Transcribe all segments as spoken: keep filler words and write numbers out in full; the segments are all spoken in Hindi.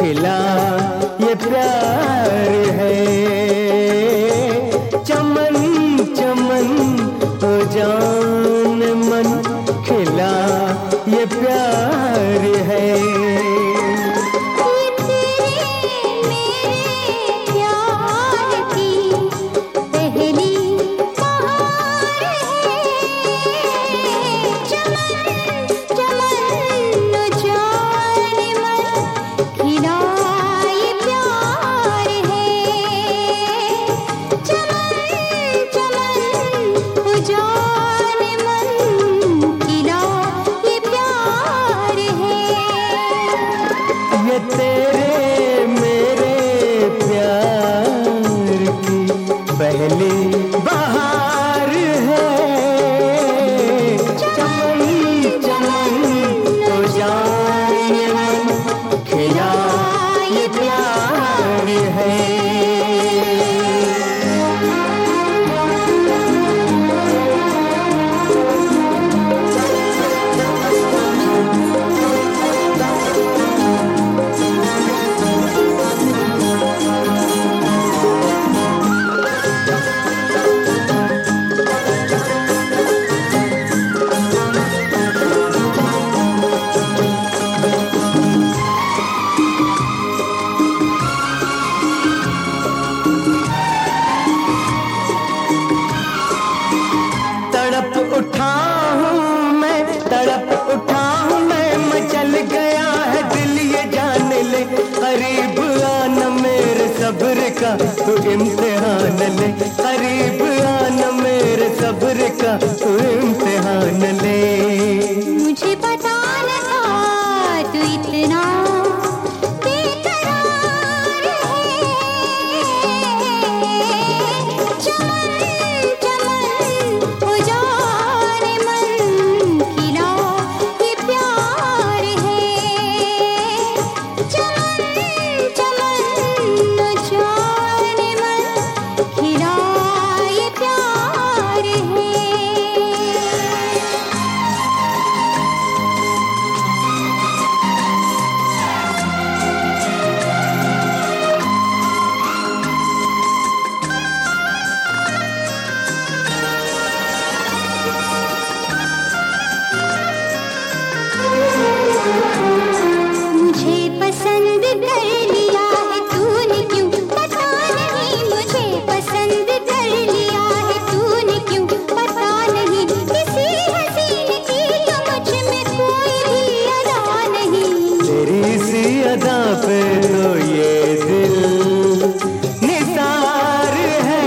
खिला ये प्यार है। चमन चमन हो जान मन, खिला ये प्यार है। तेरे मेरे प्यार की पहली बहार है। चमन चमन हो जाए मन, खिला ये प्यार है। तड़प उठा हूँ मैं, तड़प उठा हूँ मैं, मचल गया है दिल ये जान ले। करीब आना मेरे सब्र का तू इम्तिहान ले, करीब आना मेरे सब्र का तू इम्तिहान ले। मुझे पता न था तू इतना बेकरार है। चमन चमन हो जाने मन, खिला ये प्यार है। चमन चमन हो जाने मन, खिला ये प्यार है। मुझे पसंद कर लिया है तूने क्यों, पता नहीं। मुझे पसंद कर लिया है तूने क्यों, पता नहीं। किसी हसीन की तो मुझ में कोई भी अदा नहीं। तेरी सी अदा पे तो ये दिल निसार है।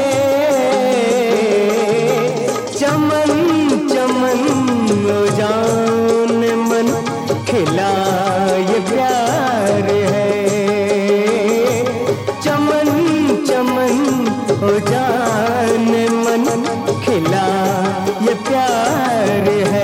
चमन चमन हो जान मन, खिला ये प्यार है। चमन चमन हो जान मन, खिला ये प्यार है।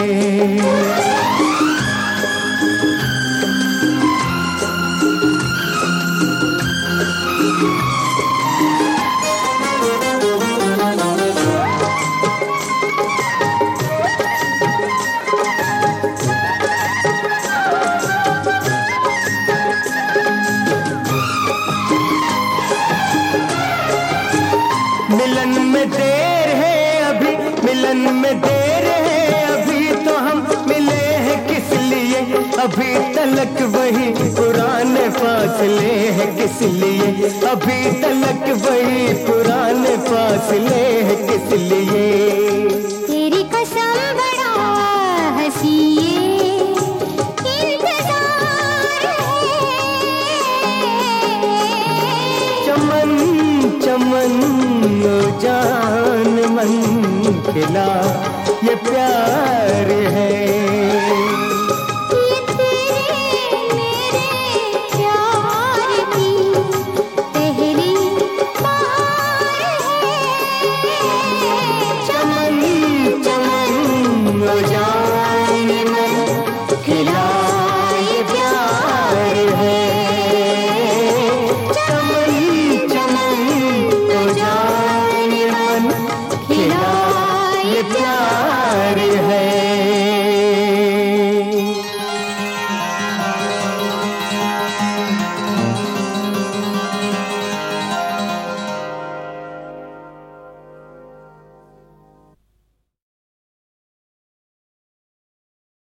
मिलन में देर है अभी, मिलन में देर है अभी, तो हम मिले हैं किस लिए। अभी तलक वही पुराने फासले हैं किस लिए, अभी तलक वही पुराने फासले हैं किस लिए। तेरी कसम बड़ा हंसी ये इंतजार है। चमन चमन हो जान मन, खिला ये प्यार है।